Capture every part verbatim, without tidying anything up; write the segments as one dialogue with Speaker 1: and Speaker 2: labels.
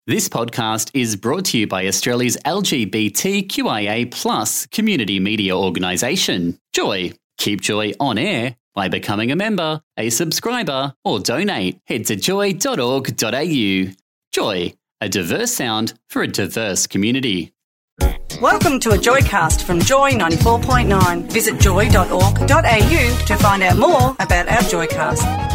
Speaker 1: This podcast is brought to you by Australia's L G B T Q I A plus community media organisation, Joy. Keep Joy on air by becoming a member, a subscriber, or donate. Head to joy dot org dot a u. Joy, a diverse sound for a diverse community.
Speaker 2: Welcome to a Joycast from Joy ninety-four point nine. Visit joy dot org dot a u to find out more about our Joycast.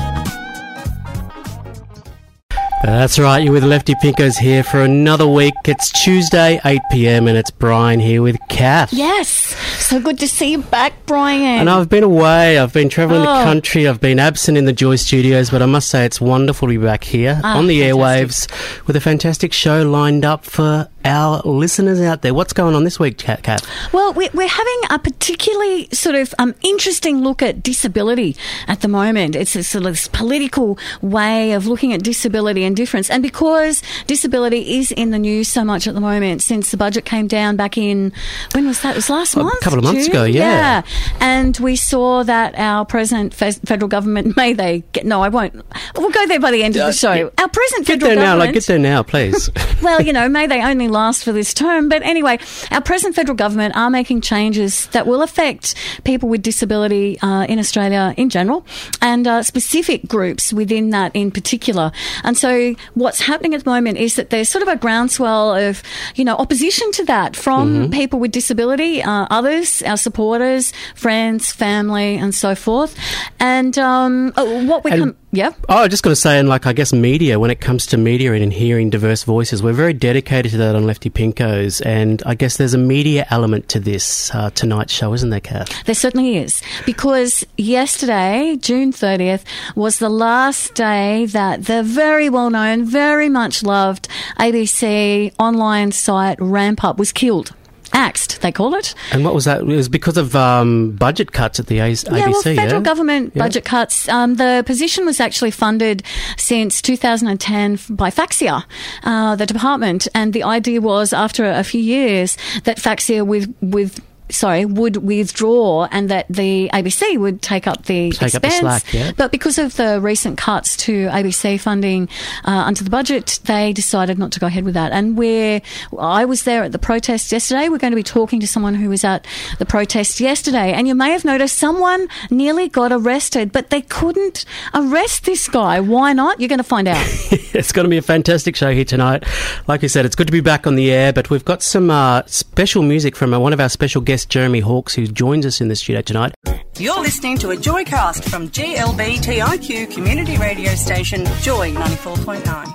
Speaker 3: That's right, you're with Lefty Pinkos here for another week. It's Tuesday, eight p.m, and it's Brian here with Kath.
Speaker 4: Yes, so good to see you back, Brian.
Speaker 3: And I've been away, I've been travelling
Speaker 4: Oh.
Speaker 3: the country, I've been absent in the Joy Studios, but I must say it's wonderful to be back here
Speaker 4: Ah,
Speaker 3: on the
Speaker 4: fantastic.
Speaker 3: airwaves with a fantastic show lined up for our listeners out there. What's going on this week, Kath? Kath?
Speaker 4: Well, we're, we're having a particularly sort of um, interesting look at disability at the moment. It's a sort of this political way of looking at disability and difference. And because disability is in the news so much at the moment since the budget came down back in, when was that? It was last
Speaker 3: A
Speaker 4: month?
Speaker 3: couple of months
Speaker 4: June?
Speaker 3: ago, yeah.
Speaker 4: And we saw that our present fe- federal government, may they get, no, I won't, we'll go there by the end of the show.
Speaker 3: yeah.
Speaker 4: Our present
Speaker 3: Get
Speaker 4: federal
Speaker 3: there now,
Speaker 4: government...
Speaker 3: like, get there now, please.
Speaker 4: Well, you know, may they only last for this term. But anyway, our present federal government are making changes that will affect people with disability uh, in Australia in general and uh, specific groups within that in particular. And so what's happening at the moment is that there's sort of a groundswell of, you know, opposition to that from
Speaker 3: Mm-hmm.
Speaker 4: people with disability, uh, others, our supporters, friends, family, and so forth. And um, oh, what we
Speaker 3: And-
Speaker 4: come... Yeah.
Speaker 3: Oh, I just got to say, and like I guess media, when it comes to media and in hearing diverse voices, we're very dedicated to that on Lefty Pinkos, and I guess there's a media element to this uh, tonight's show, isn't there, Kath?
Speaker 4: There certainly is, because yesterday, June thirtieth, was the last day that the very well-known, very much loved A B C online site Ramp Up was killed. Axed, they call it.
Speaker 3: And what was that? It was because of um, budget cuts at the A- A B C,
Speaker 4: Yeah, well, federal
Speaker 3: yeah?
Speaker 4: government
Speaker 3: Yeah.
Speaker 4: budget cuts. Um, the position was actually funded since two thousand ten by Faxia, uh, the department, and the idea was after a few years that Faxia with with. Sorry, would withdraw and that the A B C would take up the
Speaker 3: Take up the
Speaker 4: expense.
Speaker 3: slack, yeah.
Speaker 4: But because of the recent cuts to A B C funding uh, under the budget, they decided not to go ahead with that. And we're, I was there at the protest yesterday. We're going to be talking to someone who was at the protest yesterday. And you may have noticed someone nearly got arrested, but they couldn't arrest this guy. Why not? You're going to find out.
Speaker 3: It's going to be a fantastic show here tonight. Like you said, it's good to be back on the air, but we've got some uh, special music from uh, one of our special guests, Jeremy Hawkes, who joins us in the studio tonight.
Speaker 2: You're listening to a Joycast from G L B T I Q community radio station Joy ninety-four point nine.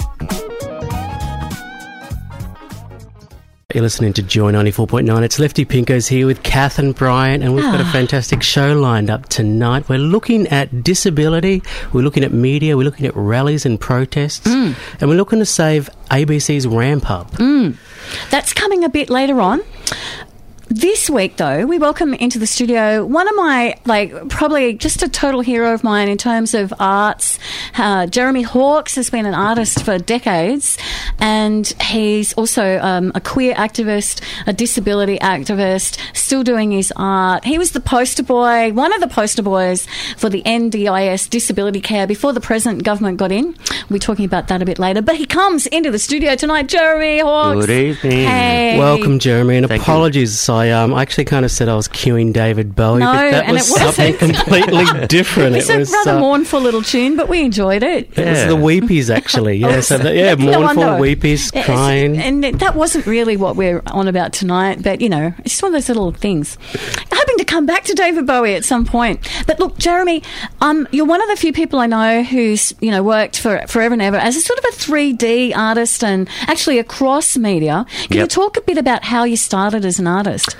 Speaker 3: You're listening to Joy ninety-four point nine. It's Lefty Pinkos here with Kath and Brian, and we've got a fantastic show lined up tonight. We're looking at disability, we're looking at media, we're looking at rallies and protests, and we're looking to save A B C's Ramp Up.
Speaker 4: That's coming a bit later on. This week, though, we welcome into the studio one of my, like, probably just a total hero of mine in terms of arts. Uh, Jeremy Hawkes has been an artist for decades, and he's also um, a queer activist, a disability activist, still doing his art. He was the poster boy, one of the poster boys for the N D I S disability care before the present government got in. We'll be talking about that a bit later. But he comes into the studio tonight, Jeremy Hawkes.
Speaker 5: Good evening.
Speaker 4: Hey.
Speaker 3: Welcome, Jeremy, and
Speaker 5: Thank you.
Speaker 3: apologies. I um, I actually kind of said I was cueing David Bowie,
Speaker 4: No,
Speaker 3: but that
Speaker 4: and
Speaker 3: was
Speaker 4: it wasn't.
Speaker 3: something completely different.
Speaker 4: It's
Speaker 3: it
Speaker 4: a
Speaker 3: was
Speaker 4: rather
Speaker 3: uh,
Speaker 4: mournful little tune, but we enjoyed it.
Speaker 3: It was
Speaker 5: Yeah.
Speaker 3: the Weepies, actually. Yeah, so the, yeah,
Speaker 4: No
Speaker 3: mournful
Speaker 4: wonder.
Speaker 3: Weepies
Speaker 4: Yes,
Speaker 3: crying.
Speaker 4: And that wasn't really what we're on about tonight, but, you know, it's just one of those little things. Hoping to come back to David Bowie at some point. But look, Jeremy, um, you're one of the few people I know who's, you know, worked for forever and ever as a sort of a three D artist and actually across media. Can you
Speaker 5: Yep.
Speaker 4: talk a bit about how you started as an artist?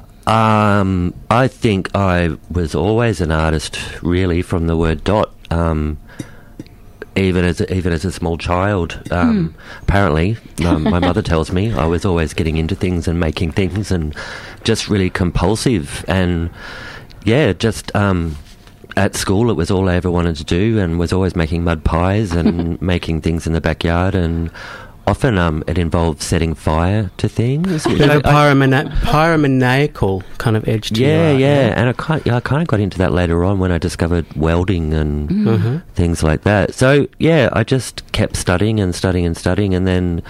Speaker 5: Um, I think I was always an artist, really, from the word dot. Um, even as a, even as a small child, um, apparently, um, my mother tells me I was always getting into things and making things, and just really compulsive. And yeah, just um, at school, it was all I ever wanted to do, and was always making mud pies and making things in the backyard. And often um, it involved setting fire to things. which
Speaker 3: Bit of a
Speaker 5: I- I-
Speaker 3: pyromana- pyromaniacal kind of edge to
Speaker 5: yeah,
Speaker 3: your art,
Speaker 5: yeah, and I kind, yeah, I kind of got into that later on when I discovered welding and
Speaker 3: Mhm.
Speaker 5: things like that. So yeah, I just kept studying and studying and studying, and then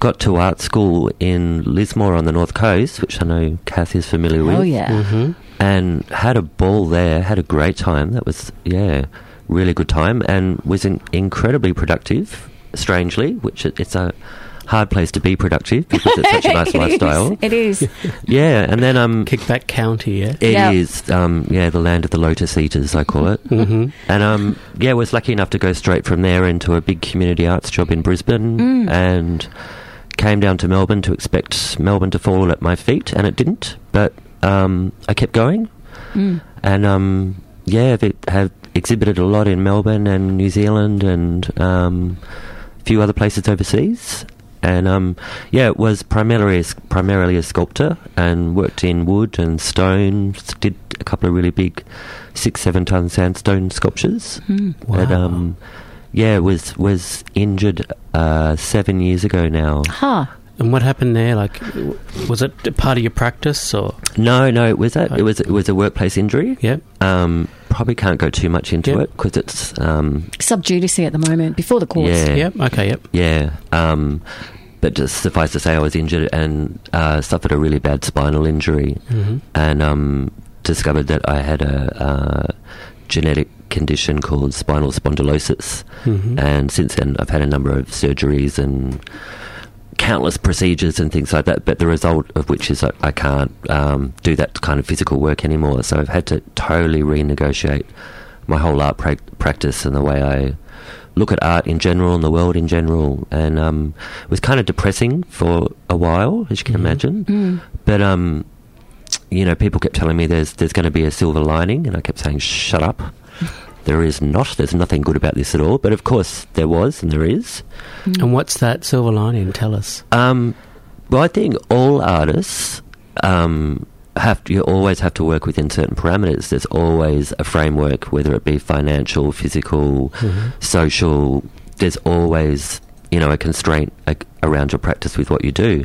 Speaker 5: got to art school in Lismore on the North Coast, which I know Kath is familiar with.
Speaker 4: Oh, yeah.
Speaker 3: Mm-hmm.
Speaker 5: And had a ball there, had a great time. That was, yeah, really good time, and was in, incredibly productive, strangely, which it, it's a hard place to be productive because it's such a nice
Speaker 4: It
Speaker 5: lifestyle.
Speaker 4: is. It is.
Speaker 5: Yeah, and then um,
Speaker 3: Kickback County, yeah.
Speaker 5: it
Speaker 4: Yep.
Speaker 5: is um, yeah, the land of the lotus eaters, I call it.
Speaker 3: Mm-hmm.
Speaker 5: And um, yeah, was lucky enough to go straight from there into a big community arts job in Brisbane,
Speaker 4: Mm.
Speaker 5: and came down to Melbourne to expect Melbourne to fall at my feet, and it didn't. But um, I kept going,
Speaker 4: Mm.
Speaker 5: and um, yeah, I've, have exhibited a lot in Melbourne and New Zealand and um, a few other places overseas. And um, yeah, it was primarily a, primarily a sculptor, and worked in wood and stone. Did a couple of really big six, seven ton sandstone sculptures.
Speaker 4: Mm.
Speaker 5: And,
Speaker 3: Wow.
Speaker 5: um, yeah, was was injured uh, seven years ago now.
Speaker 4: Huh.
Speaker 3: And what happened there? Like, w- was it a part of your practice or?
Speaker 5: No, no, it was a,
Speaker 3: Oh.
Speaker 5: it was it was a workplace injury.
Speaker 3: Yep.
Speaker 5: Um, probably can't go too much into
Speaker 3: Yep.
Speaker 5: it because it's um,
Speaker 4: Sub judice at the moment, before the courts.
Speaker 5: Yeah.
Speaker 3: Yep. Okay. Yep.
Speaker 5: yeah. Um, but just suffice to say, I was injured and uh, suffered a really bad spinal injury,
Speaker 3: Mm-hmm.
Speaker 5: and um, discovered that I had a uh, genetic condition called spinal spondylosis.
Speaker 3: Mm-hmm.
Speaker 5: And since then, I've had a number of surgeries and countless procedures and things like that, but the result of which is I, I can't um, do that kind of physical work anymore. So I've had to totally renegotiate my whole art pra- practice and the way I look at art in general and the world in general. And um, it was kind of depressing for a while, as you can
Speaker 3: Mhm.
Speaker 5: imagine.
Speaker 4: Mm.
Speaker 5: But um, you know, people kept telling me there's there's going to be a silver lining, and I kept saying, "Shut up." There is not. There's nothing good about this at all. But of course, there was, and there is.
Speaker 3: And what's that silver lining? Tell us.
Speaker 5: Um, well, I think all artists um, have to, you always have to work within certain parameters. There's always a framework, whether it be financial, physical,
Speaker 3: Mm-hmm.
Speaker 5: social. There's always, you know, a constraint a, around your practice with what you do.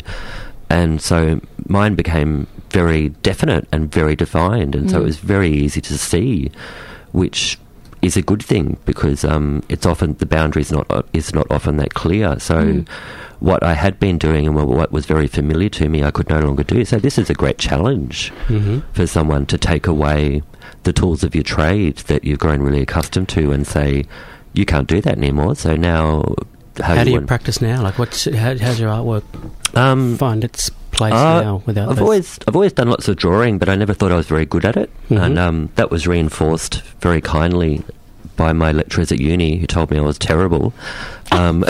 Speaker 5: And so mine became very definite and very defined, and so it was very easy to see, which is a good thing because um, it's often the boundary is not uh, is not often that clear. So
Speaker 4: Mm.
Speaker 5: what I had been doing and what was very familiar to me, I could no longer do. So this is a great challenge
Speaker 3: Mm-hmm.
Speaker 5: for someone to take away the tools of your trade that you've grown really accustomed to and say, you can't do that anymore. So now, how,
Speaker 3: How do you
Speaker 5: want-
Speaker 3: practice now? Like, what's how, how's your artwork
Speaker 5: um,
Speaker 3: find its place
Speaker 5: Uh,
Speaker 3: now without
Speaker 5: I've
Speaker 3: those?
Speaker 5: always I've always done lots of drawing, but I never thought I was very good at it,
Speaker 3: Mhm.
Speaker 5: and um, that was reinforced very kindly by my lecturers at uni, who told me I was terrible. Um,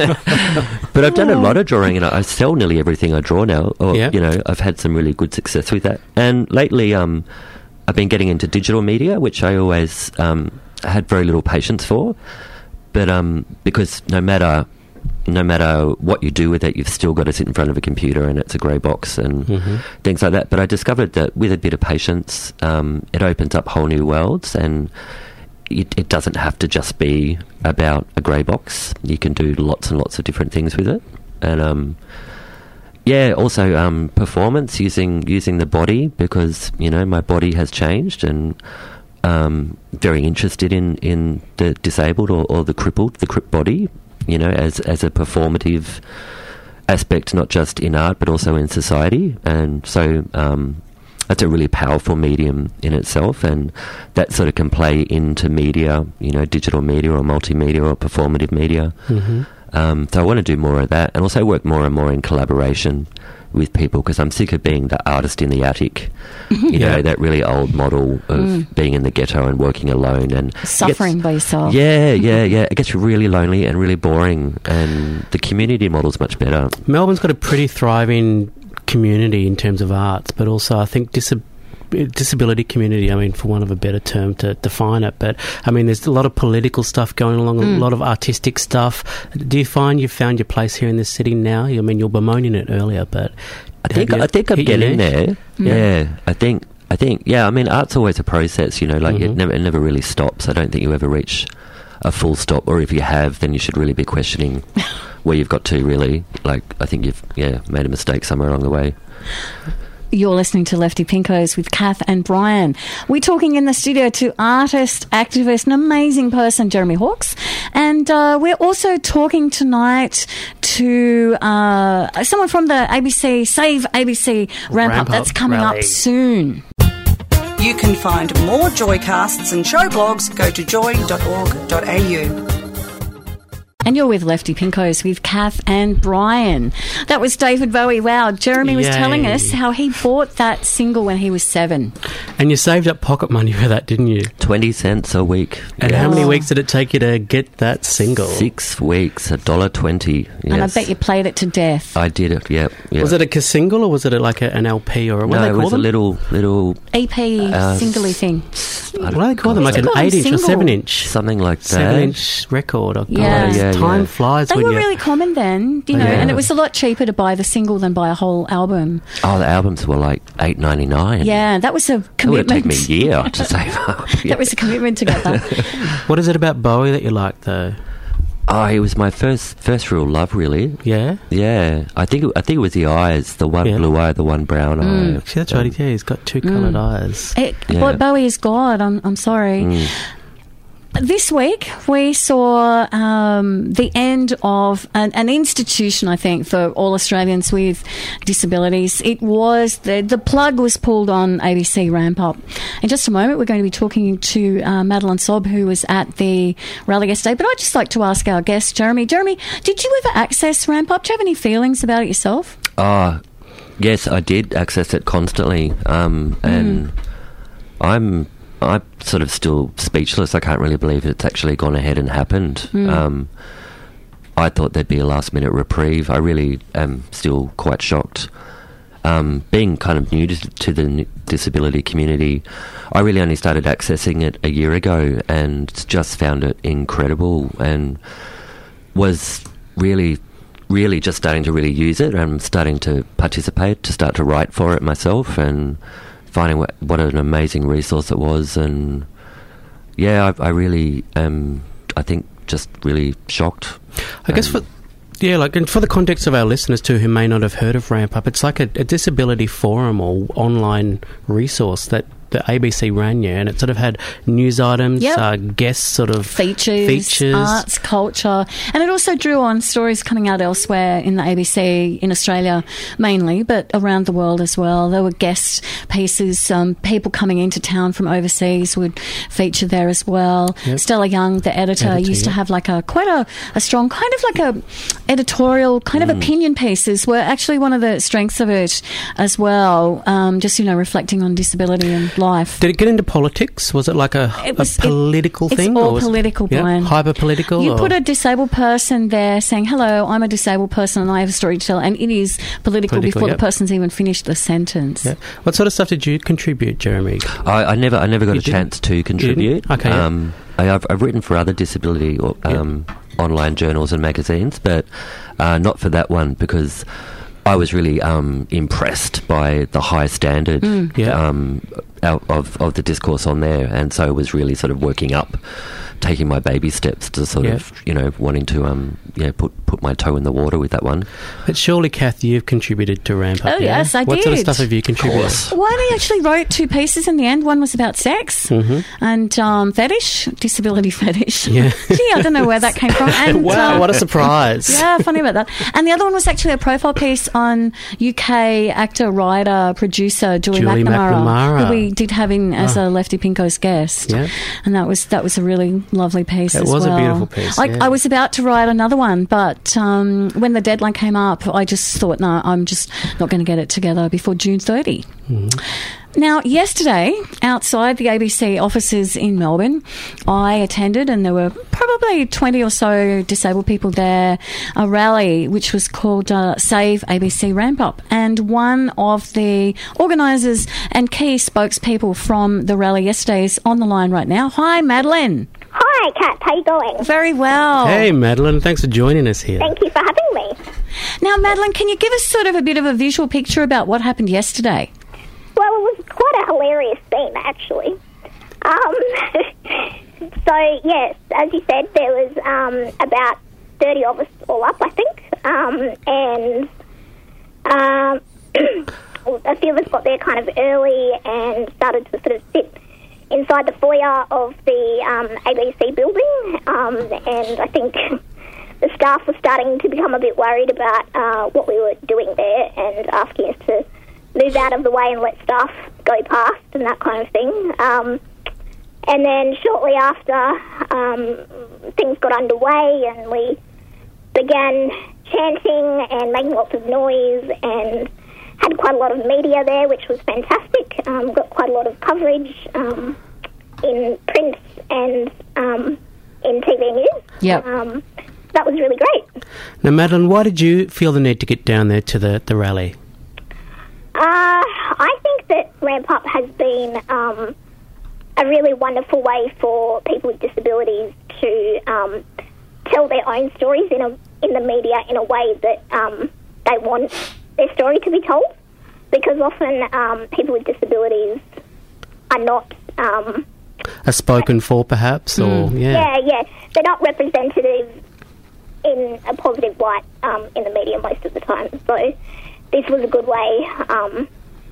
Speaker 5: but I've done a lot of drawing, and I, I sell nearly everything I draw now. Or,
Speaker 3: Yeah.
Speaker 5: you know, I've had some really good success with that. And lately, um, I've been getting into digital media, which I always um, had very little patience for. But um, because no matter no matter what you do with it, you've still got to sit in front of a computer and it's a grey box and
Speaker 3: Mhm.
Speaker 5: things like that. But I discovered that with a bit of patience, um, it opens up whole new worlds, and it, it doesn't have to just be about a grey box. You can do lots and lots of different things with it. And um, yeah, also um, performance using using the body, because you know my body has changed, and um, very interested in, in the disabled or, or the crippled, the crippled body, you know, as as a performative aspect, not just in art but also in society. And so um, that's a really powerful medium in itself, and that sort of can play into media, you know, digital media or multimedia or performative media.
Speaker 3: Mhm.
Speaker 5: Um, so I want to do more of that, and also work more and more in collaboration with people, because I'm sick of being the artist in the attic, you know,
Speaker 3: Yeah.
Speaker 5: that really old model of being in the ghetto and working alone and it gets-
Speaker 4: Suffering by yourself.
Speaker 5: yeah, yeah, yeah. It gets really lonely and really boring, and the community model's much better.
Speaker 3: Melbourne's got a pretty thriving community in terms of arts, but also I think disab- disability community, I mean, for want of a better term to define it. But, I mean, there's a lot of political stuff going along, a lot of artistic stuff. Do you find you've found your place here in this city now? I mean, you were bemoaning it earlier, but...
Speaker 5: I think
Speaker 3: have you
Speaker 5: I think I'm
Speaker 3: hit your
Speaker 5: getting
Speaker 3: niche?
Speaker 5: there. Yeah, I think I think yeah. I mean, art's always a process, you know. Like it
Speaker 3: Mhm.
Speaker 5: never it never really stops. I don't think you ever reach a full stop, or if you have, then you should really be questioning where you've got to. Really, like I think you've yeah made a mistake somewhere along the way.
Speaker 4: You're listening to Lefty Pinkos with Kath and Brian. We're talking in the studio to artist, activist, an amazing person, Jeremy Hawkes. And uh, we're also talking tonight to uh, someone from the A B C, Save A B C Ramp,
Speaker 3: Ramp
Speaker 4: Up. That's
Speaker 3: Up
Speaker 4: coming
Speaker 3: Rally.
Speaker 4: up soon.
Speaker 2: You can find more Joycasts and show blogs. Go to joy dot org dot a u.
Speaker 4: And you're with Lefty Pinkos with Kath and Brian. That was David Bowie. Wow, Jeremy was
Speaker 3: Yay.
Speaker 4: telling us how he bought that single when he was seven.
Speaker 3: And you saved up pocket money for that, didn't you?
Speaker 5: twenty cents a week.
Speaker 3: And
Speaker 5: Yes.
Speaker 3: how many
Speaker 4: Oh.
Speaker 3: weeks did it take you to get that single?
Speaker 5: Six weeks, a dollar twenty. Yes.
Speaker 4: And I bet you played it to death.
Speaker 5: I did it. Yep. yep.
Speaker 3: Was it a single or was it a, like a, an L P or what
Speaker 5: No,
Speaker 3: do they
Speaker 5: it
Speaker 3: call
Speaker 5: was
Speaker 3: them?
Speaker 5: a little, little,
Speaker 4: E P,
Speaker 5: Uh,
Speaker 4: singly thing.
Speaker 3: What do they call them? Like
Speaker 4: They
Speaker 3: an
Speaker 4: call them
Speaker 3: eight inch or
Speaker 4: single.
Speaker 3: seven inch?
Speaker 5: something like that.
Speaker 3: Seven inch record. Oh, God,
Speaker 4: Yeah.
Speaker 5: Yeah,
Speaker 3: time
Speaker 5: yeah.
Speaker 3: flies
Speaker 4: They
Speaker 3: when
Speaker 4: were
Speaker 3: you.
Speaker 4: really common then, you know,
Speaker 3: Yeah.
Speaker 4: and it was a lot cheaper to buy the single than buy a whole album.
Speaker 5: Oh, the albums were like eight ninety nine.
Speaker 4: Yeah, that was a
Speaker 5: It would have
Speaker 4: commitment.
Speaker 5: taken me a year to save up. Yeah.
Speaker 4: That was a commitment to get that.
Speaker 3: What is it about Bowie that you like, though?
Speaker 5: Oh, it was my first first real love, really.
Speaker 3: Yeah?
Speaker 5: Yeah, I think it, I think it was the eyes, the one
Speaker 3: Yeah.
Speaker 5: blue eye, the one brown eye.
Speaker 3: See, that's right. Yeah, he's got two coloured eyes.
Speaker 4: It,
Speaker 5: Yeah.
Speaker 4: Bo- Bowie is God. I'm, I'm sorry.
Speaker 5: Mm.
Speaker 4: This week we saw um, the end of an, an institution, I think, for all Australians with disabilities. It was the the plug was pulled on A B C Ramp Up. In just a moment, we're going to be talking to uh, Madeline Sobb, who was at the rally yesterday. But I'd just like to ask our guest, Jeremy. Jeremy, did you ever access Ramp Up? Do you have any feelings about it yourself?
Speaker 5: Oh, yes, I did access it constantly, um, and I'm I'm sort of still speechless. I can't really believe it's actually gone ahead and happened. Um, I thought there'd be a last minute reprieve. I really am still quite shocked. Um, being kind of new to, to the n- disability community, I really only started accessing it a year ago and just found it incredible and was really, really just starting to really use it. I'm starting to participate, to start to write for it myself and finding what, what an amazing resource it was. And yeah, I, I really am, I think, just really shocked.
Speaker 3: I guess for. Yeah, like, and for the context of our listeners too, who may not have heard of Ramp Up, it's like a, a disability forum or online resource that the A B C ran, yeah, and it sort of had news items,
Speaker 4: Yep.
Speaker 3: uh, guest sort of
Speaker 4: Features,
Speaker 3: features.
Speaker 4: arts, culture, and it also drew on stories coming out elsewhere in the A B C in Australia mainly, but around the world as well. There were guest pieces, um, people coming into town from overseas would feature there as well.
Speaker 3: Yep.
Speaker 4: Stella Young, the editor,
Speaker 3: Editor,
Speaker 4: used to
Speaker 3: yeah.
Speaker 4: have like a quite a, a strong kind of like a editorial kind
Speaker 3: Mm.
Speaker 4: of opinion pieces were actually one of the strengths of it as well. Um, just you know reflecting on disability and life.
Speaker 3: Did it get into politics? Was it like a,
Speaker 4: It was-
Speaker 3: a political
Speaker 4: it- it's
Speaker 3: thing?
Speaker 4: all
Speaker 3: or was it-
Speaker 4: political,
Speaker 3: yeah,
Speaker 4: Brian.
Speaker 3: hyper political?
Speaker 4: You
Speaker 3: or?
Speaker 4: put a disabled person there saying, hello, I'm a disabled person and I have a story to tell, and it is political,
Speaker 3: Political,
Speaker 4: before
Speaker 3: yep.
Speaker 4: the person's even finished the sentence.
Speaker 3: Yeah. What sort of stuff did you contribute, Jeremy?
Speaker 5: I, I never, I never got
Speaker 3: You
Speaker 5: a
Speaker 3: didn't?
Speaker 5: chance to contribute.
Speaker 3: Okay, yeah.
Speaker 5: Um, I, I've, I've written for other disability or, um, online journals and magazines, but uh, not for that one because I was really um, impressed by the high standard
Speaker 3: Yeah.
Speaker 5: um, out of, of the discourse on there, and so I was really sort of working up, taking my baby steps to sort
Speaker 3: Yeah.
Speaker 5: of, you know, wanting to um, yeah, put put my toe in the water with that one.
Speaker 3: But surely, Kath, you've contributed to Ramp Up.
Speaker 4: Oh,
Speaker 3: yeah?
Speaker 4: yes, I
Speaker 3: what sort of
Speaker 4: did.
Speaker 3: stuff have you contributed?
Speaker 4: Well, I actually wrote two pieces in the end. One was about sex and um, fetish, disability fetish.
Speaker 3: Mm-hmm. Yeah.
Speaker 4: Gee, I don't know where that came from. And,
Speaker 3: Wow,
Speaker 4: um,
Speaker 3: what a surprise.
Speaker 4: Yeah, funny about that. And the other one was actually a profile piece on U K actor, writer, producer Julie,
Speaker 3: Julie
Speaker 4: McNamara,
Speaker 3: McNamara.
Speaker 4: who we did have in as a Lefty Pinko's guest.
Speaker 3: Yeah.
Speaker 4: And that was that was a really lovely piece
Speaker 3: It
Speaker 4: as
Speaker 3: was a
Speaker 4: well.
Speaker 3: beautiful piece,
Speaker 4: I,
Speaker 3: yeah.
Speaker 4: I was about to write another one, but um, when the deadline came up, I just thought, no, I'm just not going to get it together before June thirtieth. Now, yesterday, outside the A B C offices in Melbourne, I attended, and there were probably twenty or so disabled people there, a rally which was called uh, Save A B C Ramp Up. And one of the organisers and key spokespeople from the rally yesterday is on the line right now. Hi, Madeline.
Speaker 6: Hi, Kat. How you going?
Speaker 4: Very well.
Speaker 3: Hey, Madeline, thanks for joining us here.
Speaker 6: Thank you for having me.
Speaker 4: Now, Madeline, can you give us sort of a bit of a visual picture about what happened yesterday?
Speaker 6: Well, it was quite a hilarious scene, actually. Um, so, yes, as you said, there was um, about thirty of us all up, I think, um, and um, a few of us got there kind of early and started to sort of sit inside the foyer of the um, A B C building, um, and I think the staff were starting to become a bit worried about uh, what we were doing there and asking us to move out of the way and let staff go past and that kind of thing. Um, and then shortly after, um, things got underway and we began chanting and making lots of noise and had quite a lot of media there, which was fantastic. Um, got quite a lot of coverage um, in print and um, in T V news.
Speaker 4: Yep.
Speaker 6: Um, that was really great.
Speaker 3: Now, Madeline, why did you feel the need to get down there to the, the rally?
Speaker 6: Uh, I think that Ramp Up has been um, a really wonderful way for people with disabilities to um, tell their own stories in a in the media in a way that um, they want their story to be told, because often um, people with disabilities are not... Um,
Speaker 3: are spoken for, perhaps, or...
Speaker 4: Mm.
Speaker 3: Yeah,
Speaker 6: yeah, yeah. They're not representative in a positive light um, in the media most of the time. So this was a good way um,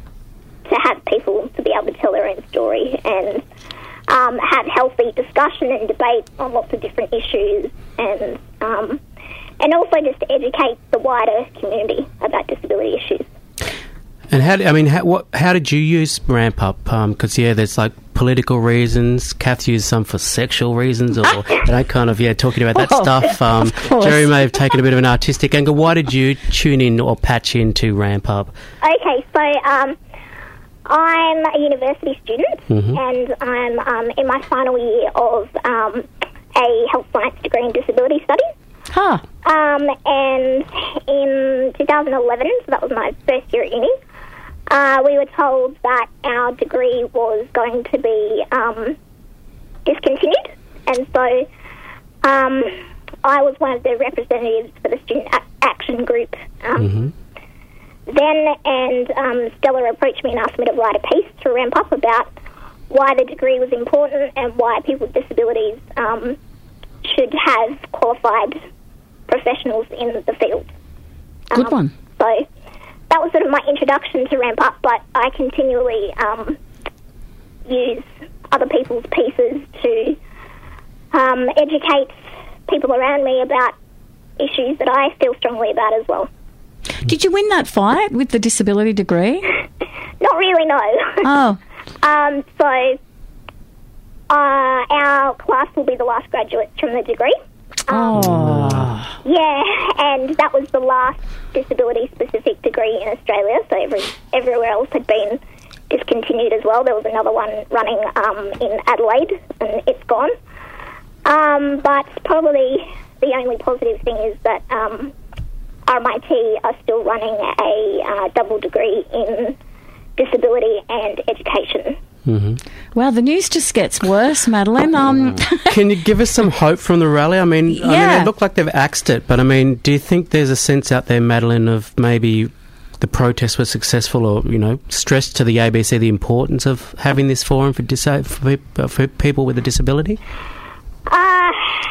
Speaker 6: to have people to be able to tell their own story and um, have healthy discussion and debate on lots of different issues, and um, and also just to educate the wider community about disability issues.
Speaker 3: And how, I mean, how, what, how did you use Ramp Up? Because, um, yeah, there's, like, political reasons. Kath used some for sexual reasons, or, you know, kind of, yeah, talking about that
Speaker 4: Oh,
Speaker 3: stuff. Um,
Speaker 4: course.
Speaker 3: Jerry may have taken a bit of an artistic angle. Why did you tune in or patch into Ramp Up?
Speaker 6: Okay, so um, I'm a university student,
Speaker 3: Mhm.
Speaker 6: and I'm um, in my final year of um, a health science degree in disability studies.
Speaker 4: Huh.
Speaker 6: Um, and in two thousand eleven, so that was my first year at uni, uh, we were told that our degree was going to be um, discontinued. And so um, I was one of the representatives for the Student a- Action Group um,
Speaker 3: Mm-hmm.
Speaker 6: then, and um, Stella approached me and asked me to write a piece to Ramp Up about why the degree was important and why people with disabilities um, should have qualified professionals in the field.
Speaker 4: Good
Speaker 6: Um,
Speaker 4: one.
Speaker 6: So that was sort of my introduction to Ramp Up, but I continually um, use other people's pieces to um, educate people around me about issues that I feel strongly about as well.
Speaker 4: Did you win that fight with the disability degree?
Speaker 6: Not really, no.
Speaker 4: Oh.
Speaker 6: um, so uh, our class will be the last graduates from the degree. Um,
Speaker 4: Oh.
Speaker 6: Yeah, and that was the last disability-specific degree in Australia, so every, everywhere else had been discontinued as well. There was another one running um, in Adelaide, and it's gone. Um, but probably the only positive thing is that um, R M I T are still running a uh, double degree in disability and education.
Speaker 3: Mm-hmm.
Speaker 4: Well, the news just gets worse, Madeline. Um,
Speaker 3: Can you give us some hope from the rally? I mean, I mean,
Speaker 4: Yeah.
Speaker 3: it looked like they've axed it, but I mean, do you think there's a sense out there, Madeline, of maybe the protests were successful, or, you know, stressed to the A B C the importance of having this forum for, disa- for, pe- for people with a disability?
Speaker 6: Uh,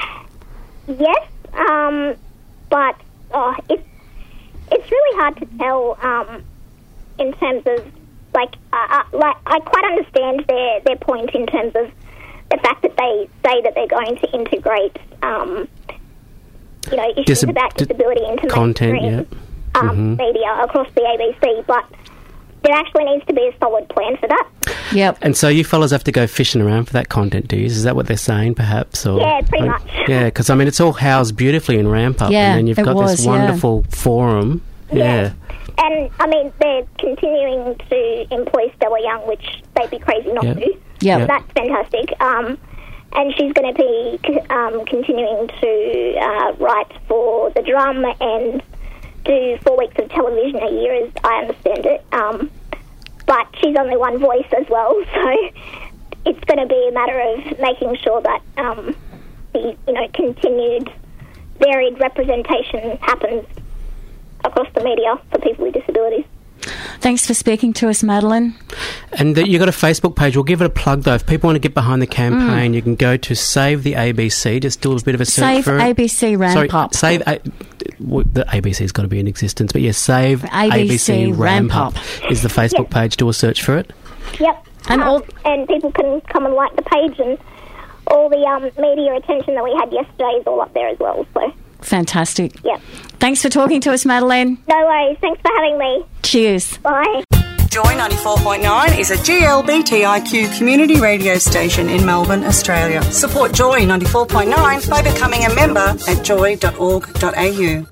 Speaker 6: yes, um, but oh, it's it's really hard to tell um, in terms of like uh, uh, like I quite understand their their point in terms of the fact that they say that they're going to integrate um, you know issues
Speaker 3: Disab-
Speaker 6: about
Speaker 3: di-
Speaker 6: disability into
Speaker 3: content,
Speaker 6: mainstream
Speaker 3: yeah.
Speaker 6: um,
Speaker 3: Mhm.
Speaker 6: media across the A B C, but there actually needs to be a solid plan for that.
Speaker 4: yep.
Speaker 3: And so you fellas have to go fishing around for that content, do you? Is that what they're saying, perhaps? Or,
Speaker 6: Yeah, pretty
Speaker 3: like-
Speaker 6: much.
Speaker 3: Yeah, because, I mean, it's all housed beautifully in Ramp Up,
Speaker 4: Yeah,
Speaker 3: and then you've
Speaker 4: it
Speaker 3: got
Speaker 4: was,
Speaker 3: this
Speaker 4: yeah.
Speaker 3: wonderful forum. Yeah.
Speaker 6: And, I mean, they're continuing to employ Stella Young, which they'd be crazy not
Speaker 3: Yep.
Speaker 6: to.
Speaker 4: Yep.
Speaker 3: Yep.
Speaker 6: That's fantastic. Um, and she's going to be c- um, continuing to uh, write for The Drum and do four weeks of television a year, as I understand it. Um, but she's only one voice as well, so it's going to be a matter of making sure that um, the you know continued varied representation happens across the media for people with disabilities.
Speaker 4: Thanks for speaking to us, Madeline.
Speaker 3: And that you've got a Facebook page. We'll give it a plug, though. If people want to get behind the campaign, you can go to Save the A B C. Just do a bit of a search
Speaker 4: Save
Speaker 3: for it.
Speaker 4: A B C Ramp
Speaker 3: Sorry,
Speaker 4: Up.
Speaker 3: Save A- w- the A B C's got to be in existence, but yes, Save
Speaker 4: A B C Ramp
Speaker 3: Ramp Up
Speaker 4: Up.
Speaker 3: is the Facebook
Speaker 6: Yeah.
Speaker 3: page. Do a search for it.
Speaker 6: Yep.
Speaker 4: And
Speaker 6: Um,
Speaker 4: all-
Speaker 6: and people can come and like the page, and all the um, media attention that we had yesterday is all up there as well. So
Speaker 4: Fantastic.
Speaker 6: Yep.
Speaker 4: Thanks for talking to us, Madeline.
Speaker 6: No worries. Thanks for having me.
Speaker 4: Cheers.
Speaker 6: Bye.
Speaker 2: Joy ninety-four point nine is a G L B T I Q community radio station in Melbourne, Australia. Support Joy ninety-four point nine by becoming a member at joy dot org dot a u.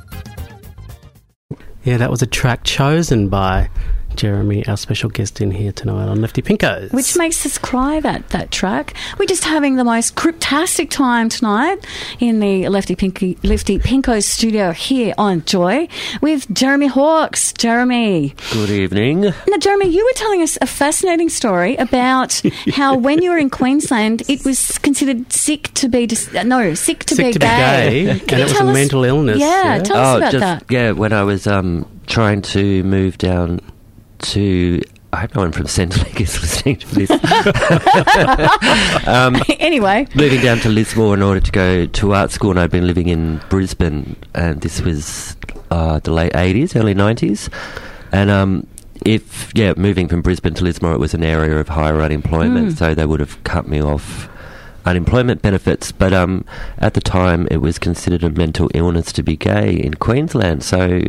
Speaker 3: Yeah, that was a track chosen by Jeremy, our special guest in here tonight on Lefty Pinkos.
Speaker 4: Which makes us cry, that, that track. We're just having the most cryptastic time tonight in the Lefty, Pinky, Lefty Pinkos studio here on Joy with Jeremy Hawkes. Jeremy.
Speaker 5: Good evening.
Speaker 4: Now, Jeremy, you were telling us a fascinating story about how when you were in Queensland, it was considered sick to be, dis- no, sick to
Speaker 3: Sick
Speaker 4: be
Speaker 3: to
Speaker 4: gay.
Speaker 3: be gay, and
Speaker 4: Can you
Speaker 3: it was
Speaker 4: tell
Speaker 3: a
Speaker 4: us-
Speaker 3: mental illness.
Speaker 4: Yeah,
Speaker 3: Yeah.
Speaker 4: tell us
Speaker 5: oh,
Speaker 4: about
Speaker 5: just,
Speaker 4: that.
Speaker 5: Yeah, when I was um, trying to move down to... I hope no one from Centrelink is listening to this. um,
Speaker 4: Anyway.
Speaker 5: moving down to Lismore in order to go to art school, and I'd been living in Brisbane, and this was uh, the late eighties, early nineties. And um, if, yeah, moving from Brisbane to Lismore, it was an area of higher unemployment,
Speaker 4: Mm.
Speaker 5: so they would have cut me off unemployment benefits. But um, at the time, it was considered a mental illness to be gay in Queensland, so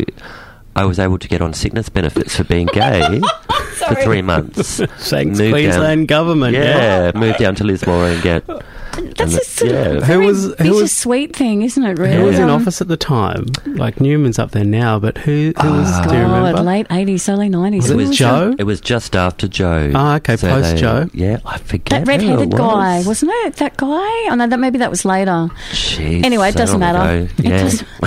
Speaker 5: I was able to get on sickness benefits for being gay for three months.
Speaker 3: Thanks,
Speaker 5: Moved
Speaker 3: Queensland
Speaker 5: down,
Speaker 3: government.
Speaker 5: Yeah, moved down to Lismore and get...
Speaker 4: That's a sort
Speaker 5: yeah.
Speaker 4: of
Speaker 5: Who
Speaker 4: very
Speaker 3: was- who was-
Speaker 4: bittersweet thing, isn't it, really?
Speaker 3: Who was in
Speaker 4: Um,
Speaker 3: office at the time? Like Newman's up there now, but who, who was?
Speaker 5: Ah.
Speaker 3: Do you remember?
Speaker 4: God, late eighties, early nineties.
Speaker 3: Was
Speaker 4: Who
Speaker 3: it
Speaker 4: was
Speaker 3: Joe?
Speaker 5: It was just after Joe.
Speaker 3: Ah, okay, post
Speaker 5: they-
Speaker 3: Joe.
Speaker 5: Yeah, I forget
Speaker 4: That red-headed
Speaker 5: who it
Speaker 4: guy,
Speaker 5: was.
Speaker 4: wasn't it? That guy? Oh, no, that, maybe that was later.
Speaker 5: Jeez,
Speaker 4: Anyway, it
Speaker 5: so
Speaker 4: doesn't
Speaker 5: long
Speaker 4: matter.
Speaker 5: ago.
Speaker 4: It
Speaker 5: Yeah,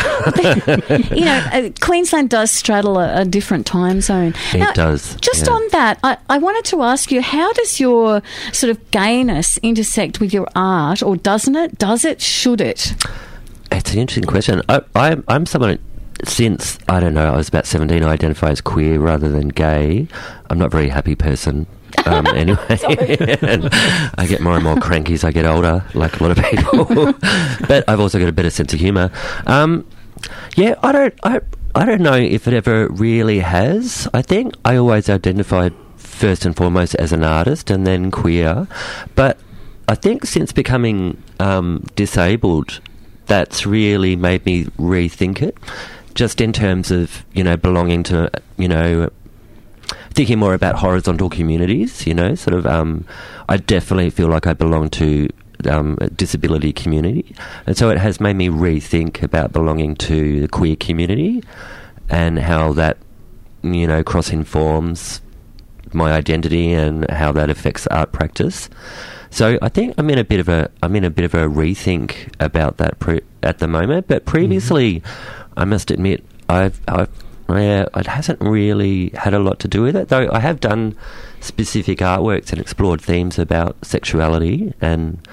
Speaker 4: doesn't- you know, uh, Queensland does straddle a, a different time zone.
Speaker 5: it
Speaker 4: Now,
Speaker 5: does.
Speaker 4: Just
Speaker 5: yeah.
Speaker 4: on that, I, I wanted to ask you, how does your sort of gayness intersect with your art, or doesn't it? Does it? Should it?
Speaker 5: It's an interesting question. I, I'm, I'm someone, since, I don't know, I was about seventeen, I identify as queer rather than gay. I'm not a very happy person. Um, anyway, and I get more and more cranky as I get older, like a lot of people. But I've also got a better sense of humour. Um, yeah, I don't, I, I don't know if it ever really has. I think I always identified first and foremost as an artist and then queer. But I think since becoming um, disabled, that's really made me rethink it, just in terms of, you know, belonging to, you know, thinking more about horizontal communities, you know, sort of, um, I definitely feel like I belong to um, a disability community. And so it has made me rethink about belonging to the queer community and how that, you know, cross-informs my identity and how that affects art practice. So I think I'm in a bit of a I'm in a bit of a rethink about that pre- at the moment. But previously, mm-hmm. I must admit, I've, I've yeah, it hasn't really had a lot to do with it. Though I have done specific artworks and explored themes about sexuality and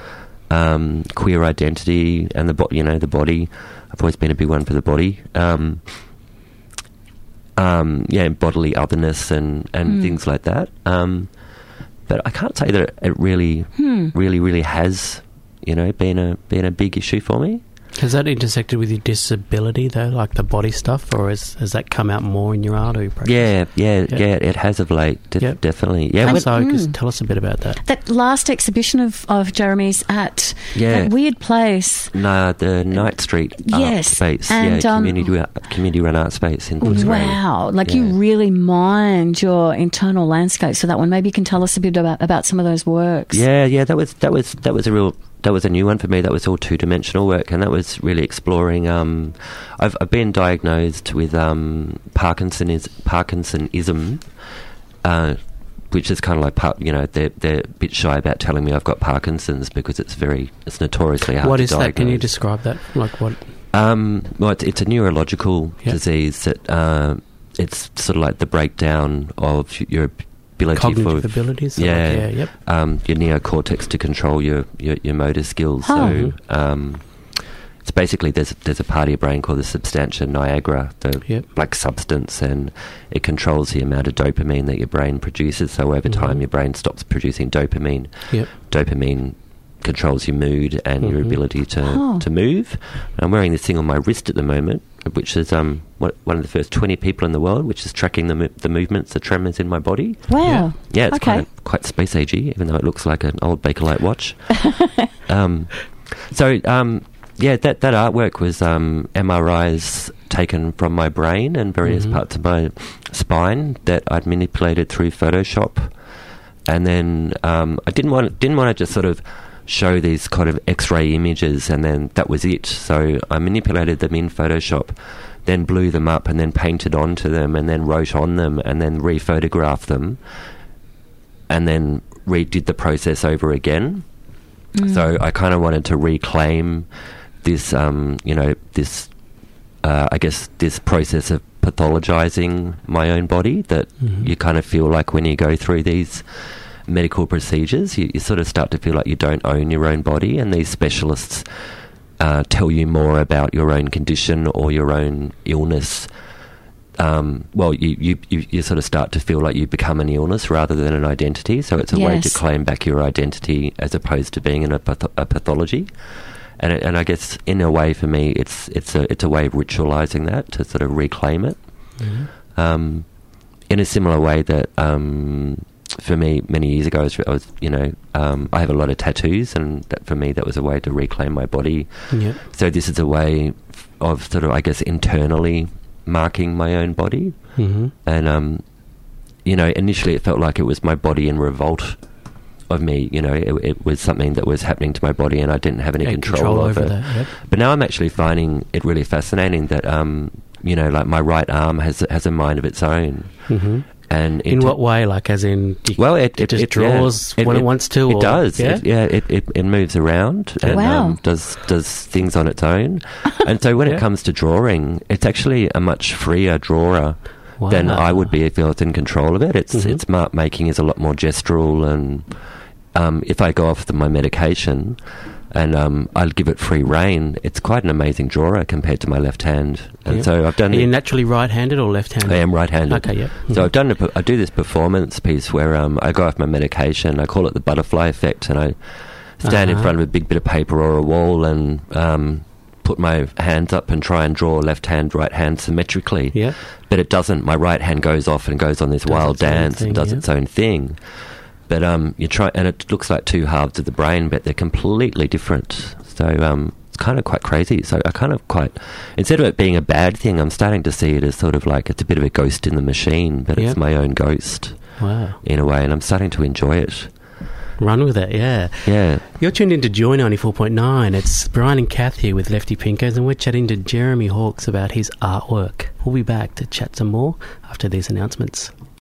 Speaker 5: um, queer identity and the bo- you know the body. I've always been a big one for the body. Um, um, yeah, bodily otherness and and
Speaker 4: Mm.
Speaker 5: things like that. Um, But I can't say that it really,
Speaker 4: Hmm.
Speaker 5: really, really has, you know, been a been a big issue for me.
Speaker 3: Has that intersected with your disability, though, like the body stuff, or has, has that come out more in your art or your practice?
Speaker 5: Yeah, yeah,
Speaker 3: Yeah.
Speaker 5: yeah. It has of late, def-
Speaker 3: Yep.
Speaker 5: definitely. Yeah,
Speaker 3: And
Speaker 5: when-
Speaker 3: so just
Speaker 4: Mm.
Speaker 3: tell us a bit about that.
Speaker 4: That last exhibition of, of Jeremy's at
Speaker 5: Yeah.
Speaker 4: that weird place.
Speaker 5: no, the Night Street art
Speaker 4: Yes,
Speaker 5: space,
Speaker 4: and,
Speaker 5: yeah,
Speaker 4: um,
Speaker 5: community community run art space in Footscray.
Speaker 4: Wow, like you
Speaker 5: Yeah.
Speaker 4: really mind your internal landscape. So that one, maybe you can tell us a bit about, about some of those works.
Speaker 5: Yeah, yeah, that was that was that was a real that was a new one for me. That was all two dimensional work, and that was really exploring. Um, I've I've been diagnosed with um, Parkinsonis, Parkinsonism, uh, which is kind of like par- you know they're they're a bit shy about telling me I've got Parkinson's because it's very it's notoriously hard
Speaker 3: What
Speaker 5: to
Speaker 3: is
Speaker 5: diagnose.
Speaker 3: that? Can you describe that? Like what?
Speaker 5: Um, well, it's, it's a neurological
Speaker 3: Yep.
Speaker 5: disease that uh, it's sort of like the breakdown of your ability
Speaker 3: Cognitive
Speaker 5: for
Speaker 3: abilities? So
Speaker 5: yeah,
Speaker 3: like, yeah, yep.
Speaker 5: um, your neocortex to control your, your, your motor skills.
Speaker 4: Oh.
Speaker 5: So um, it's basically there's there's a part of your brain called the substantia nigra, the
Speaker 3: Yep.
Speaker 5: like substance, and it controls the amount of dopamine that your brain produces. So over
Speaker 3: Mhm.
Speaker 5: time, your brain stops producing dopamine.
Speaker 3: Yep.
Speaker 5: Dopamine controls your mood and your
Speaker 3: Mhm.
Speaker 5: ability to,
Speaker 4: Oh.
Speaker 5: to move. I'm wearing this thing on my wrist at the moment, which is um one one of the first twenty people in the world, which is tracking the mo- the movements, the tremors in my body.
Speaker 4: Wow.
Speaker 5: Yeah, it's
Speaker 4: Okay.
Speaker 5: quite quite space agey, even though it looks like an old Bakelite watch. um, so um, yeah, that, that artwork was um, M R Is taken from my brain and various
Speaker 3: Mhm.
Speaker 5: parts of my spine that I'd manipulated through Photoshop. And then um, I didn't want didn't want to just sort of show these kind of X-ray images and then that was it. So I manipulated them in Photoshop, then blew them up and then painted onto them and then wrote on them and then re-photographed them and then redid the process over again. Mm. So I kind of wanted to reclaim this, um, you know, this, uh, I guess, this process of pathologizing my own body that mm-hmm. you kind of feel like when you go through these medical procedures, you, you sort of start to feel like you don't own your own body, and these specialists uh, tell you more about your own condition or your own illness. Um, well, you, you, you, you sort of start to feel like you become an illness rather than an identity. So it's a yes. way to claim back your identity as opposed to being in a, path- a pathology. And it, and I guess in a way for me, it's it's a it's a way of ritualising that to sort of reclaim it. Mm-hmm. Um, in a similar way that um, for me many years ago, I was, I was you know um, I have a lot of tattoos, and that for me that was a way to reclaim my body.
Speaker 3: Yep.
Speaker 5: So this is a way of sort of I guess internally marking my own body.
Speaker 3: Mm-hmm.
Speaker 5: And um, you know initially it felt like it was my body in revolt of me, you know, it, it was something that was happening to my body and I didn't have any control,
Speaker 3: control
Speaker 5: of
Speaker 3: over
Speaker 5: it.
Speaker 3: That, yep.
Speaker 5: But now I'm actually finding it really fascinating that, um, you know, like my right arm has has a mind of its own.
Speaker 3: Mm-hmm.
Speaker 5: And
Speaker 3: in
Speaker 5: it,
Speaker 3: what way? Like, as in, you,
Speaker 5: well, it,
Speaker 3: it,
Speaker 5: it
Speaker 3: just
Speaker 5: it,
Speaker 3: draws
Speaker 5: yeah,
Speaker 3: when
Speaker 5: it,
Speaker 3: it, it wants to.
Speaker 5: It
Speaker 3: or,
Speaker 5: does.
Speaker 3: Yeah,
Speaker 5: it, yeah it, it, it moves around and
Speaker 4: wow.
Speaker 5: um, does does things on its own. And so when
Speaker 3: yeah.
Speaker 5: it comes to drawing, it's actually a much freer drawer. Wow. Than I would be if I was in control of it. It's
Speaker 3: mm-hmm.
Speaker 5: its mark making is a lot more gestural and. Um, if I go off the, my medication and um, I'll give it free rein, it's quite an amazing drawer compared to my left hand. And
Speaker 3: yep.
Speaker 5: so I've done.
Speaker 3: Are you naturally right-handed or left-handed?
Speaker 5: I am right-handed.
Speaker 3: Okay, yeah. Mm-hmm.
Speaker 5: So I've done. A, I do this performance piece where um, I go off my medication. I call it the butterfly effect, and I stand uh-huh. in front of a big bit of paper or a wall and um, put my hands up and try and draw left hand, right hand symmetrically.
Speaker 3: Yeah.
Speaker 5: But it doesn't. My right hand goes off and goes on this
Speaker 3: does
Speaker 5: wild dance
Speaker 3: thing,
Speaker 5: and does
Speaker 3: yeah.
Speaker 5: its own thing. But um, you try, and it looks like two halves of the brain, but they're completely different. So um, it's kind of quite crazy. So I kind of quite, instead of it being a bad thing, I'm starting to see it as sort of like it's a bit of a ghost in the machine, but
Speaker 3: yep.
Speaker 5: it's my own ghost.
Speaker 3: Wow.
Speaker 5: In a way, and I'm starting to enjoy it.
Speaker 3: Run with it, yeah.
Speaker 5: Yeah.
Speaker 3: You're tuned into Joy ninety-four point nine. It's Brian and Kath here with Lefty Pinkos, and we're chatting to Jeremy Hawkes about his artwork. We'll be back to chat some more after these announcements.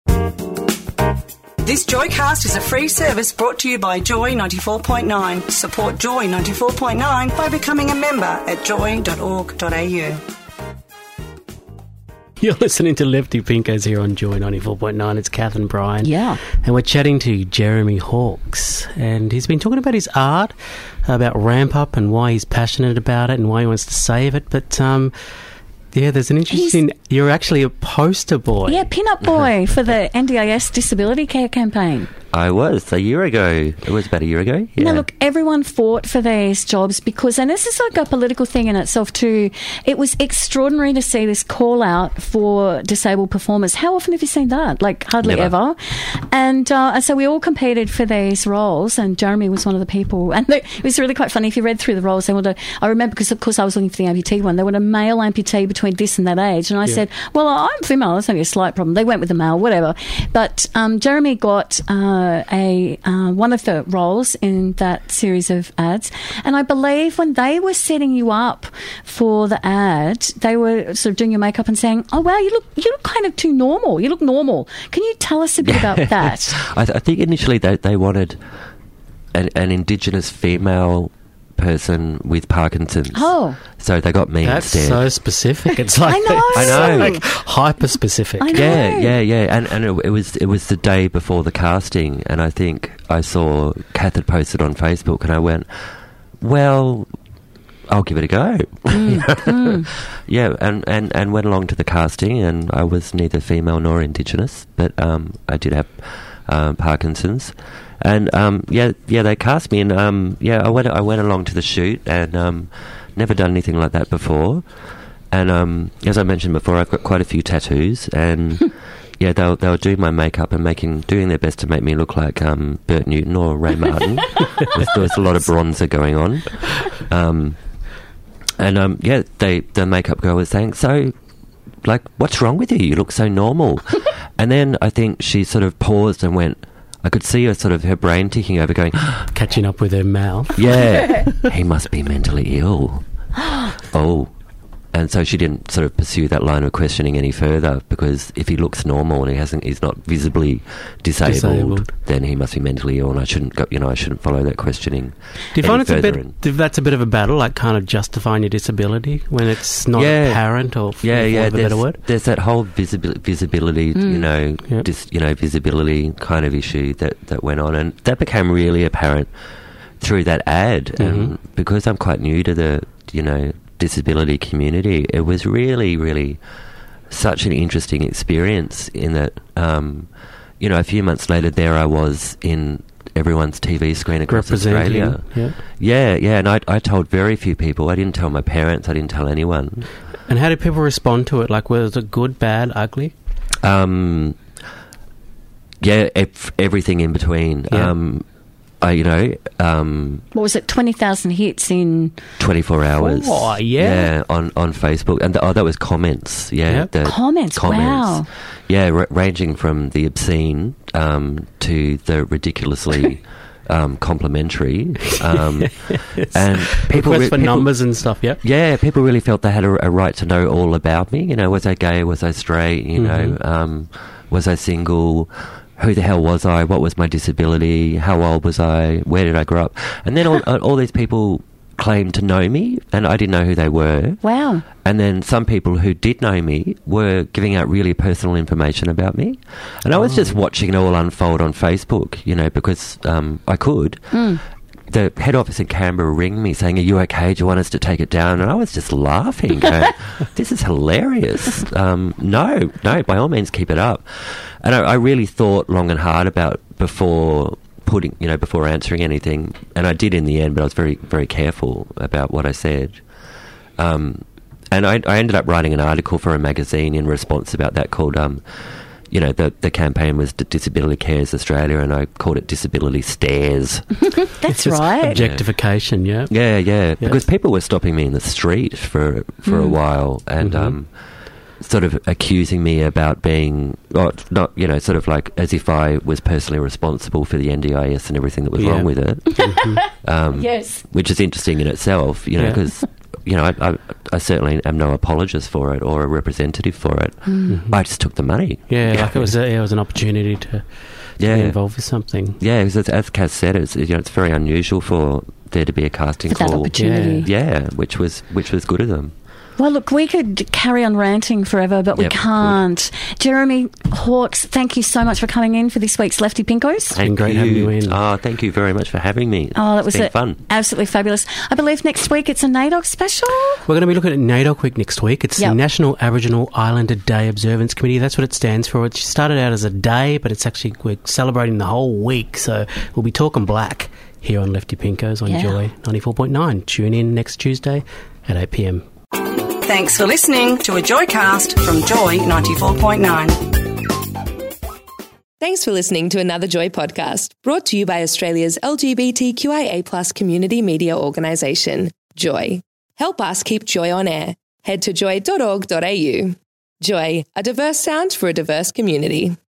Speaker 2: This Joycast is a free service brought to you by Joy ninety-four point nine. Support Joy ninety-four point nine by becoming a member at joy dot org dot a u.
Speaker 3: You're listening to Lefty Pinkos here on Joy ninety-four point nine. It's Kath and Brian.
Speaker 4: Yeah.
Speaker 3: And we're chatting to Jeremy Hawkes. And he's been talking about his art, about Ramp Up and why he's passionate about it and why he wants to save it. But, um... yeah, there's an interesting... He's, you're actually a poster boy.
Speaker 4: Yeah, pin-up boy for the N D I S Disability Care Campaign.
Speaker 5: I was a year ago. It was about a year ago. Yeah.
Speaker 4: Now, look, everyone fought for these jobs because, and this is like a political thing in itself too, it was extraordinary to see this call out for disabled performers. How often have you seen that? Like, hardly
Speaker 5: Never.
Speaker 4: ever. And uh, so we all competed for these roles, and Jeremy was one of the people. And they, it was really quite funny. If you read through the roles, they wanted to, I remember, because of course I was looking for the amputee one, they wanted a male amputee between this and that age. And I
Speaker 3: Yeah.
Speaker 4: said, well, I'm female, that's only a slight problem. They went with the male, whatever. But um, Jeremy got uh, a Uh, one of the roles in that series of ads, and I believe when they were setting you up for the ad, they were sort of doing your makeup and saying, "Oh wow, you look you look kind of too normal. You look normal. Can you tell us a bit about that?"
Speaker 5: I, th- I think initially they they wanted an, an Indigenous female person with Parkinson's.
Speaker 4: Oh.
Speaker 5: So they got me
Speaker 3: That's
Speaker 5: instead.
Speaker 3: so specific. It's like
Speaker 4: I know.
Speaker 5: I know.
Speaker 3: like hyper specific.
Speaker 4: I know.
Speaker 5: Yeah, yeah, yeah. And and it, it was it was the day before the casting, and I think I saw Kath had posted on Facebook, and I went, well, I'll give it a go.
Speaker 4: Mm, mm.
Speaker 5: Yeah, and, and, and went along to the casting, and I was neither female nor Indigenous, but um, I did have um, Parkinson's. And um, yeah, yeah, they cast me, and um, yeah, I went I went along to the shoot, and um, never done anything like that before. And um, as I mentioned before, I've got quite a few tattoos, and yeah, they were, they were doing my makeup and making doing their best to make me look like um, Bert Newton or Ray Martin. There was a lot of bronzer going on. Um, and um, yeah, they the makeup girl was saying, so, like, what's wrong with you? You look so normal. And then I think she sort of paused and went, I could see her sort of, her brain ticking over going,
Speaker 3: Catching up with her mouth.
Speaker 5: yeah, he must be mentally ill. Oh. And so she didn't sort of pursue that line of questioning any further, because if he looks normal and he hasn't, he's not visibly disabled,
Speaker 3: Disabled.
Speaker 5: then he must be mentally ill, and I shouldn't go, you know, I shouldn't follow that questioning.
Speaker 3: Do you find
Speaker 5: any
Speaker 3: it's a
Speaker 5: further
Speaker 3: bit,
Speaker 5: in-
Speaker 3: if that's a bit of a battle, like kind of justifying your disability when it's not
Speaker 5: Yeah.
Speaker 3: apparent, or for
Speaker 5: Yeah,
Speaker 3: for
Speaker 5: yeah.
Speaker 3: want of a
Speaker 5: There's,
Speaker 3: better word?
Speaker 5: there's that whole visibil- visibility, you know,
Speaker 3: Yep.
Speaker 5: dis, you know, visibility kind of issue that, that went on, and that became really apparent through that ad. And because I'm quite new to the, you know, disability community, it was really, really such an interesting experience. In that, um, you know, a few months later, there I was in everyone's T V screen across
Speaker 3: Representing,
Speaker 5: Australia.
Speaker 3: yeah.
Speaker 5: Yeah, yeah, and I, I told very few people. I didn't tell my parents. I didn't tell anyone.
Speaker 3: And how did people respond to it? Like, was it good, bad, ugly?
Speaker 5: Um, yeah, ev- everything in between.
Speaker 3: Yeah.
Speaker 5: Um, I, you know, um,
Speaker 4: What was it? twenty thousand hits in.
Speaker 5: twenty-four hours.
Speaker 3: Oh, yeah.
Speaker 5: Yeah, on, on Facebook. And, the, oh, that was comments. Yeah.
Speaker 3: Yep.
Speaker 5: the
Speaker 4: Comments, wow.
Speaker 5: Yeah, r- ranging from the obscene um, to the ridiculously um, complimentary. Um, And people...
Speaker 3: Requests
Speaker 5: re-
Speaker 3: for
Speaker 5: people-
Speaker 3: numbers and stuff, yep.
Speaker 5: Yeah, people really felt they had a, a right to know all about me. You know, was I gay? Was I straight? You know, um, was I single? Who the hell was I? What was my disability? How old was I? Where did I grow up? And then all, all these people claimed to know me, and I didn't know who they were.
Speaker 4: Wow.
Speaker 5: And then some people who did know me were giving out really personal information about me. And I was just watching it all unfold on Facebook, you know, because um, I could. The head office in Canberra ring me saying, are you okay? Do you want us to take it down? And I was just laughing, going, this is hilarious. Um, no, no, by all means keep it up. And I, I really thought long and hard about before putting, you know, before answering anything. And I did in the end, but I was very, very careful about what I said. Um, and I, I ended up writing an article for a magazine in response about that called... Um, you know, the the campaign was D- Disability Cares Australia, and I called it Disability Stares.
Speaker 4: That's
Speaker 3: Just
Speaker 4: right.
Speaker 3: Objectification, yeah.
Speaker 5: yeah, yeah, because people were stopping me in the street for for a while and um, sort of accusing me about being, oh, not, you know, sort of like as if I was personally responsible for the N D I S and everything that was
Speaker 3: Yeah.
Speaker 5: wrong with it. um,
Speaker 4: Yes.
Speaker 5: Which is interesting in itself, you know,
Speaker 3: Yeah.
Speaker 5: because... You know, I, I, I certainly am no apologist for it or a representative for it. I just took the money.
Speaker 3: Yeah, like it was, a, it was an opportunity to, to
Speaker 5: Yeah.
Speaker 3: be involved with something.
Speaker 5: Yeah, because as Kaz said, it's, you know, it's very unusual for there to be a casting
Speaker 4: For that
Speaker 5: call.
Speaker 4: opportunity.
Speaker 5: Yeah, which was which was good of them.
Speaker 4: Well, look, we could carry on ranting forever, but we
Speaker 5: Yep,
Speaker 4: can't. Jeremy Hawkes, thank you so much for coming in for this week's Lefty Pinkos.
Speaker 3: It's been great having you in.
Speaker 5: Oh, thank you very much for having me.
Speaker 4: Oh, that
Speaker 5: It's
Speaker 4: was
Speaker 5: been
Speaker 4: a-
Speaker 5: fun.
Speaker 4: absolutely fabulous. I believe next week it's a NAIDOC special.
Speaker 3: We're going to be looking at NAIDOC Week next week. It's
Speaker 4: Yep.
Speaker 3: the National Aboriginal Islander Day Observance Committee. That's what it stands for. It started out as a day, but it's actually, we're celebrating the whole week. So we'll be talking black here on Lefty Pinkos on
Speaker 4: Yeah.
Speaker 3: Joy ninety-four point nine. Tune in next Tuesday at eight p m.
Speaker 2: Thanks for listening to a Joycast from Joy ninety-four point nine.
Speaker 7: Thanks for listening to another Joy podcast, brought to you by Australia's L G B T Q I A plus community media organisation, Joy. Help us keep Joy on air. Head to joy dot org dot a u. Joy, a diverse sound for a diverse community.